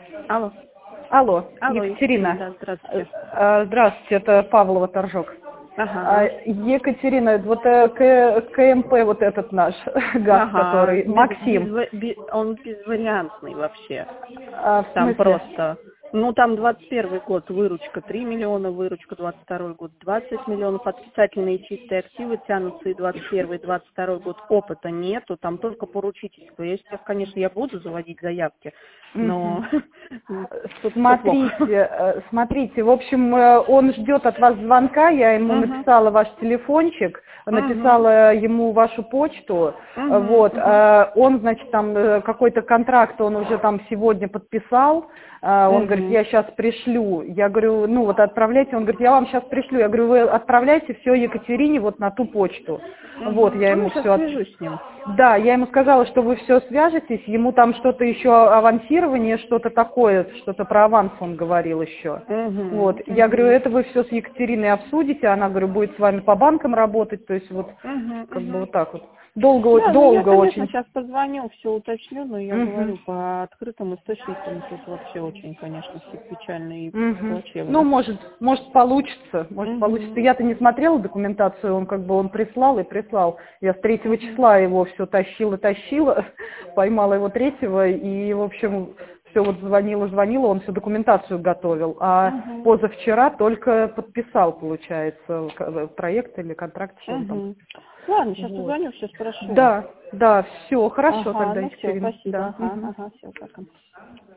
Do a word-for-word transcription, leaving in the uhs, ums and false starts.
Алло. Алло, Алло, Екатерина. да, здравствуйте. Э, Здравствуйте, это Павлова торжок. Ага. А, Екатерина, вот э, К- КМП вот этот наш газ, Ага. который, Без, Максим, без ва- бе- он безвариантный вообще. а, в Там смысле? просто. Ну, там двадцать первый год выручка три миллиона, выручка двадцать второй год двадцать миллионов, отрицательные чистые активы тянутся и двадцать первый, двадцать второй год опыта нету, там только поручительство. Я сейчас, конечно, я буду заводить заявки, но тут всё плохо. Смотрите, э, смотрите, в общем, э, он ждет от вас звонка, я ему Мгм. написала ваш телефончик, написала ему вашу почту, Мгм, вот, мгм. э, он, значит, там э, какой-то контракт он уже там сегодня подписал, э, он говорит, Мгм. я сейчас пришлю, я говорю, ну вот отправляйте, он говорит, я вам сейчас пришлю, я говорю, вы отправляйте все Екатерине вот на ту почту, вот, Мгм. я Ну, ему сейчас все от... свяжусь с ним. Да, я ему сказала, что вы все свяжетесь, ему там что-то еще авансирование, что-то такое, что-то про аванс он говорил еще. Мгм, Вот, я говорю, мгм. это вы все с Екатериной обсудите, она, говорю, будет с вами по банкам работать, то есть вот, Мгм, как бы мгм. вот так вот. Долго, Да, ну я, долго конечно, очень. сейчас позвоню, все уточню, но я Мгм. говорю, по открытым источникам тут вообще очень, конечно, все печально и Мгм. Ну, плачевно. может, может получится, может получится. Угу. Я-то не смотрела документацию, он как бы он прислал и прислал. Я с третьего Угу. числа его все тащила, тащила, поймала его третьего и, в общем, все вот звонила, звонила, он всю документацию готовил. А Угу. позавчера только подписал, получается, к- проект или контракт, что он там Угу. подписал. Ладно, сейчас Вот. позвоню, все спрошу. Да, да, все, хорошо Ага, тогда, ну все, Екатерина. спасибо. Да. Ага, Мгм. ага, все, пока.